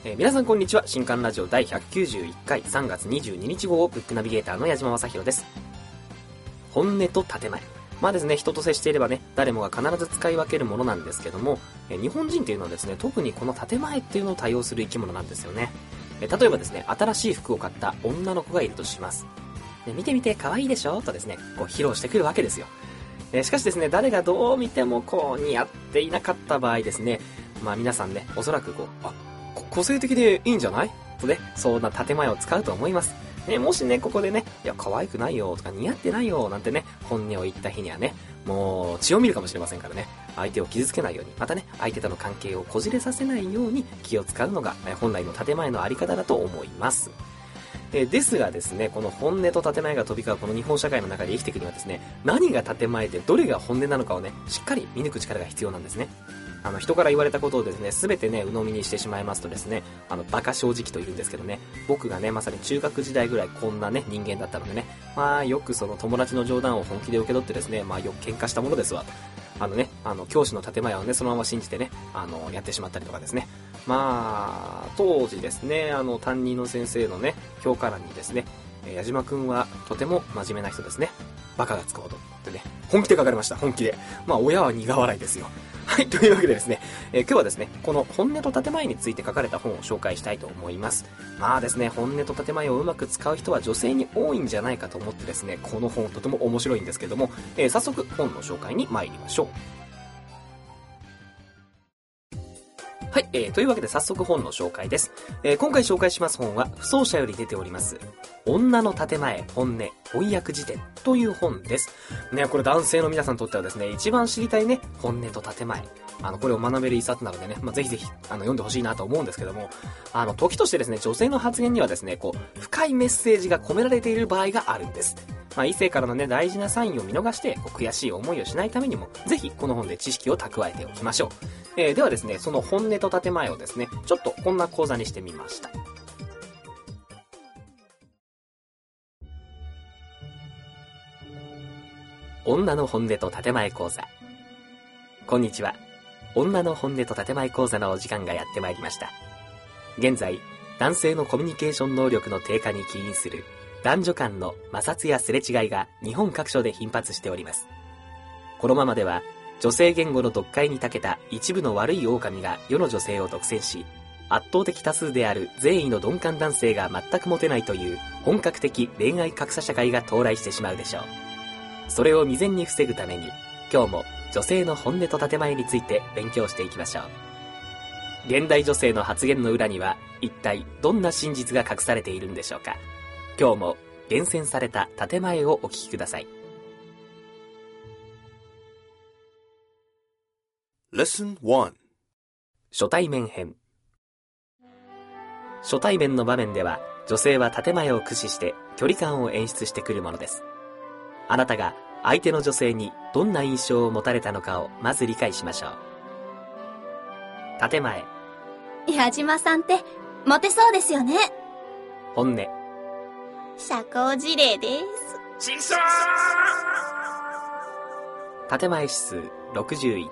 皆さんこんにちは。新刊ラジオ第191回3月22日号ブックナビゲーターの矢島正宏です。本音と建前。まあですね、人と接していればね、誰もが必ず使い分けるものなんですけども、日本人っていうのはですね、特にこの建前っていうのを多用する生き物なんですよね。例えばですね、新しい服を買った女の子がいるとします。見てみて可愛いでしょとですね、こう披露してくるわけですよ。しかしですね、誰がどう見てもこう似合っていなかった場合ですね、まあ皆さんね、おそらく個性的でいいんじゃないとね、そんな建前を使うと思います。もしね、ここでね、いや、可愛くないよとか似合ってないよなんてね、本音を言った日にはね、もう血を見るかもしれませんからね、相手を傷つけないように、またね、相手との関係をこじれさせないように気を使うのが、本来の建前のあり方だと思います。ですがですね、この本音と建前が飛び交うこの日本社会の中で生きていくにはですね、何が建前でどれが本音なのかをね、しっかり見抜く力が必要なんですね。人から言われたことをですね、すべてね、鵜呑みにしてしまいますとですね、馬鹿正直と言うんですけどね、僕がね、まさに中学時代ぐらいこんなね、人間だったのでね、まあ、よくその友達の冗談を本気で受け取ってですね、まあ、よく喧嘩したものですわ。教師の建前をね、そのまま信じてね、やってしまったりとかですね。まあ、当時ですね、担任の先生のね、評価欄にですね、矢島くんはとても真面目な人ですね。バカがつくほど。ってね、本気で書かれました、本気で。まあ、親は苦笑いですよ。はい、というわけでですね、今日はですね、この本音と建前について書かれた本を紹介したいと思います。まあですね、本音と建前をうまく使う人は女性に多いんじゃないかと思ってですね、この本とても面白いんですけども、早速本の紹介に参りましょう。はい、というわけで早速本の紹介です。今回紹介します本は、不走者より出ております、女の建前、本音、翻訳辞典という本です。ね、これ男性の皆さんにとってはですね、一番知りたいね、本音と建前。これを学べる一冊なのでね、まあ、ぜひぜひ、読んでほしいなと思うんですけども、時としてですね、女性の発言にはですね、深いメッセージが込められている場合があるんです。まあ、異性からのね、大事なサインを見逃して、悔しい思いをしないためにも、ぜひこの本で知識を蓄えておきましょう。ではですね、その本音と建前をですね、ちょっとこんな講座にしてみました。女の本音と建前講座。こんにちは。女の本音と建前講座のお時間がやってまいりました。現在、男性のコミュニケーション能力の低下に起因する男女間の摩擦やすれ違いが日本各所で頻発しております。このままでは、女性言語の読解に長けた一部の悪い狼が世の女性を独占し、圧倒的多数である善意の鈍感男性が全く持てないという本格的恋愛格差社会が到来してしまうでしょう。それを未然に防ぐために、今日も女性の本音と建前について勉強していきましょう。現代女性の発言の裏には一体どんな真実が隠されているんでしょうか。今日も厳選された建前をお聞きください。 Lesson 1 初対面編。初対面の場面では、女性は建前を駆使して距離感を演出してくるものです。あなたが相手の女性にどんな印象を持たれたのかをまず理解しましょう。建前。 矢島さんってモテそうですよね。 本音。 社交辞令です。 ちくしょー。 建前指数61。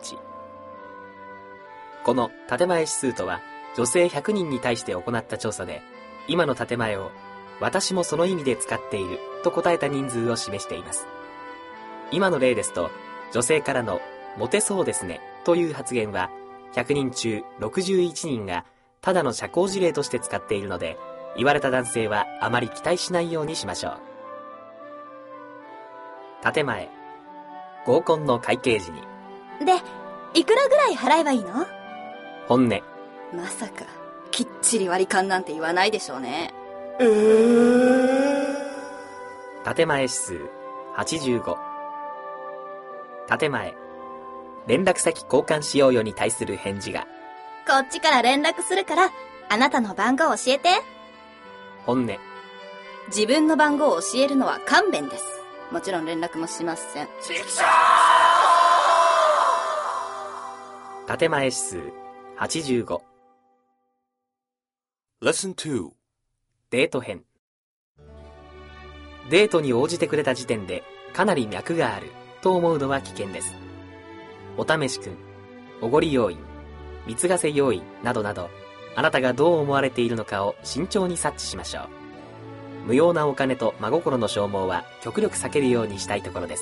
この建前指数とは、女性100人に対して行った調査で、今の建前を私もその意味で使っていると答えた人数を示しています。今の例ですと、女性からのモテそうですねという発言は、100人中61人がただの社交辞令として使っているので、言われた男性はあまり期待しないようにしましょう。建前。合コンの会計時に。 で、いくらぐらい払えばいいの？ 本音。 まさかきっちり割り勘なんて言わないでしょうね。 建前指数85。建前。連絡先交換しようよに対する返事が、 こっちから連絡するから、あなたの番号教えて。 本音。 自分の番号を教えるのは勘弁です。もちろん連絡もしません。 ちくしょー。 建前指数85。 Lesson 2 デート編。デートに応じてくれた時点でかなり脈があると思うのは危険です。お試しくん、おごり要員、貢がせ要員などなど、 あなたがどう思われているのかを慎重に察知しましょう。無用なお金と真心の消耗は極力避けるようにしたいところです。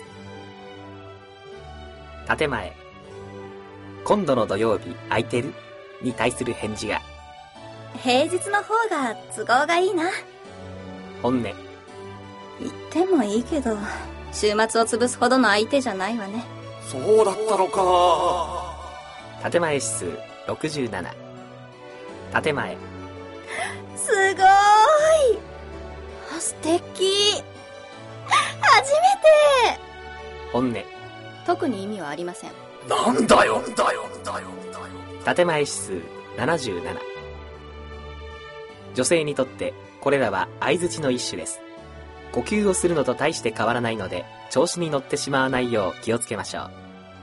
建前。今度の土曜日空いてる？に対する返事が、 平日の方が都合がいいな。 本音。 言ってもいいけど、週末を潰すほどの相手じゃないわね。 そうだったのか。 建前指数67。建前。 すごーい。素敵。初めて。 本音。 特に意味はありません。 なんだよ。 建前指数77。女性にとってこれらは相槌の一種です。呼吸をするのと大して変わらないので、調子に乗ってしまわないよう気をつけましょう。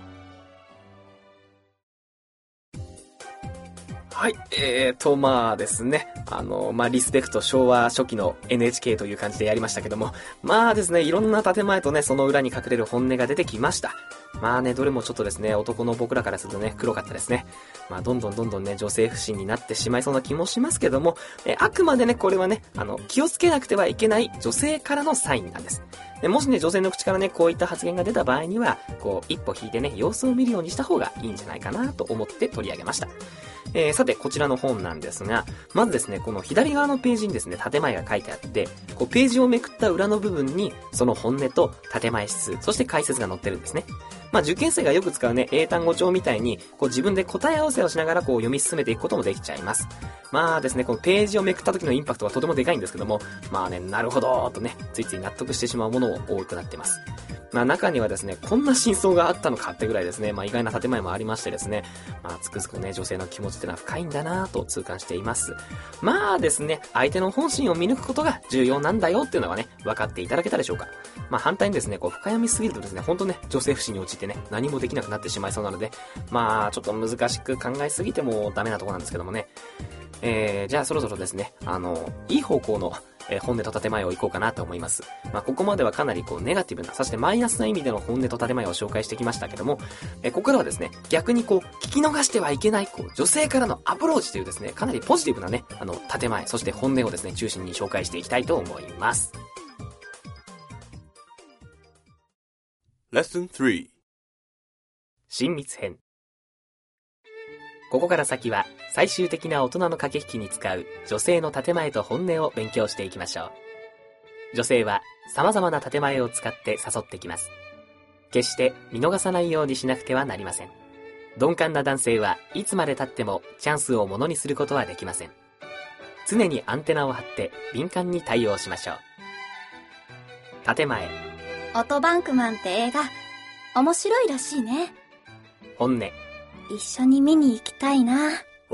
はい、まあですね、リスペクト昭和初期の NHK という感じでやりましたけども、まあですね、いろんな建前とね、その裏に隠れる本音が出てきました。まあね、どれもちょっとですね、男の僕らからするとね、黒かったですね。まあ、どんどんね、女性不信になってしまいそうな気もしますけども、あくまでね、これはね、気をつけなくてはいけない女性からのサインなんです。でもしね、女性の口からね、こういった発言が出た場合には、一歩引いてね、様子を見るようにした方がいいんじゃないかなと思って取り上げました。さて、こちらの本なんですが、まずですね、この左側のページにですね、建前が書いてあって、ページをめくった裏の部分に、その本音と建前指数、そして解説が載ってるんですね。まあ、受験生がよく使うね、英単語帳みたいに、自分で答え合わせをしながら読み進めていくこともできちゃいます。まあですね、このページをめくった時のインパクトはとてもでかいんですけども、まあね、なるほどーとね、ついつい納得してしまうものも多くなってます。まあ中にはですね、こんな真相があったのかってぐらいですね、まあ意外な建前もありましてですね、まあつくづくね、女性の気持ちってのは深いんだなぁと痛感しています。まあですね、相手の本心を見抜くことが重要なんだよっていうのはね、分かっていただけたでしょうか。まあ反対にですね、深読みすぎるとですね、ほんとね、女性不信に陥ってね、何もできなくなってしまいそうなので、まあちょっと難しく考えすぎてもダメなところなんですけどもね。じゃあそろそろですね、いい方向の本音と建前をいこうかなと思います。まあ、ここまではかなりネガティブな、そしてマイナスな意味での本音と建前を紹介してきましたけども、ここからはですね、逆に聞き逃してはいけない、女性からのアプローチというですね、かなりポジティブなね、建前、そして本音をですね、中心に紹介していきたいと思います。 Lesson 3 親密編。ここから先は最終的な大人の駆け引きに使う女性の建前と本音を勉強していきましょう。女性は様々な建前を使って誘ってきます。決して見逃さないようにしなくてはなりません。鈍感な男性はいつまで経ってもチャンスをものにすることはできません。常にアンテナを張って敏感に対応しましょう。建前。 オトバンクマンって映画、面白いらしいね。 本音。 一緒に見に行きたいな。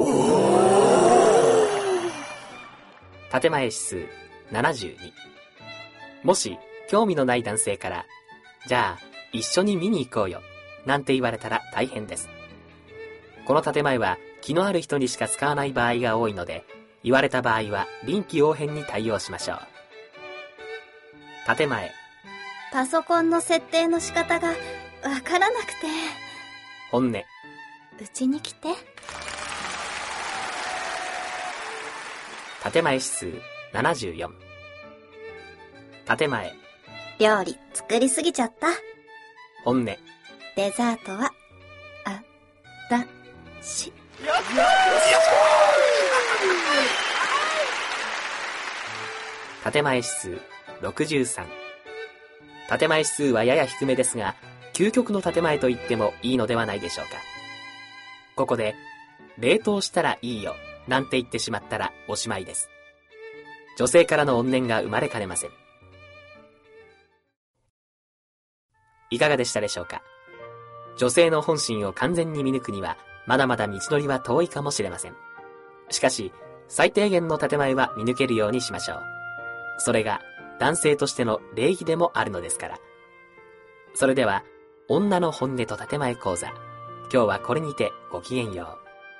建前指数72。もし興味のない男性から、じゃあ一緒に見に行こうよなんて言われたら大変です。この建前は気のある人にしか使わない場合が多いので、言われた場合は臨機応変に対応しましょう。建前。 パソコンの設定の仕方がわからなくて。 本音。 うちに来て。 建前指数74。建前。 料理作りすぎちゃった。 本音。 デザートはだし。 建前指数63。建前指数はやや低めですが、究極の建前と言ってもいいのではないでしょうか。ここで、冷凍したらいいよなんて言ってしまったらおしまいです。女性からの怨念が生まれかねません。いかがでしたでしょうか。女性の本心を完全に見抜くには、まだまだ道のりは遠いかもしれません。しかし、最低限の建前は見抜けるようにしましょう。それが、男性としての礼儀でもあるのですから。それでは、女の本音と建前講座。今日はこれにてごきげんよ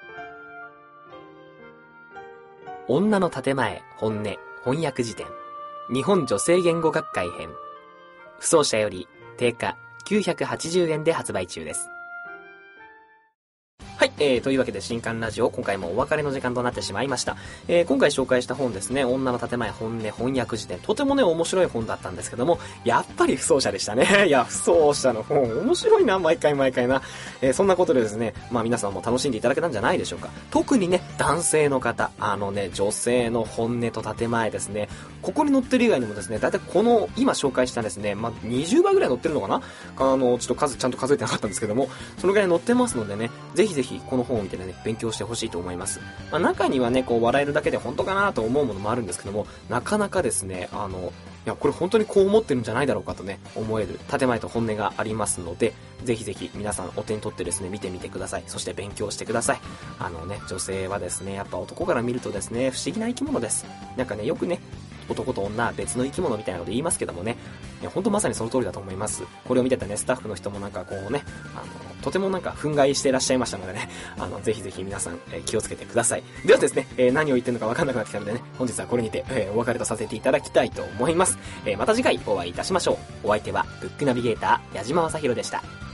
う。女の建前、本音、翻訳辞典。日本女性言語学会編。不走者より定価980円で発売中です。はい、 というわけで新刊ラジオ、今回もお別れの時間となってしまいました。今回紹介した本ですね、女の建前本音翻訳辞典。とてもね、面白い本だったんですけども、やっぱり不走者でしたね。いや、不走者の本、面白いな、毎回な。そんなことでですね、皆さんも楽しんでいただけたんじゃないでしょうか。特にね、男性の方、女性の本音と建前ですね、ここに載ってる以外にもですね、だいたいこの、今紹介したですね、20倍ぐらい載ってるのかな？ちょっとちゃんと数えてなかったんですけども、そのぐらい載ってますのでね、ぜひぜひこの本を見てね、勉強してほしいと思います。中にはね、こう笑えるだけで本当かなと思うものもあるんですけども、なかなかですね、いや、これ本当にこう思ってるんじゃないだろうかとね、思える建前と本音がありますので、ぜひぜひ皆さんお手に取ってですね、見てみてください。そして勉強してください。女性はですね、やっぱ男から見るとですね、不思議な生き物です。なんかね、よくね、男と女は別の生き物みたいなので言いますけどもね、いや、ほんとまさにその通りだと思います。これを見てたね、スタッフの人もなんかこうね、とてもなんか憤慨していらっしゃいましたのでね、ぜひぜひ皆さん、気をつけてください。ではですね、何を言ってるのかわかんなくなってきたのでね、本日はこれにて、お別れとさせていただきたいと思います。また次回お会いいたしましょう。お相手は、ブックナビゲーター、矢島正宏でした。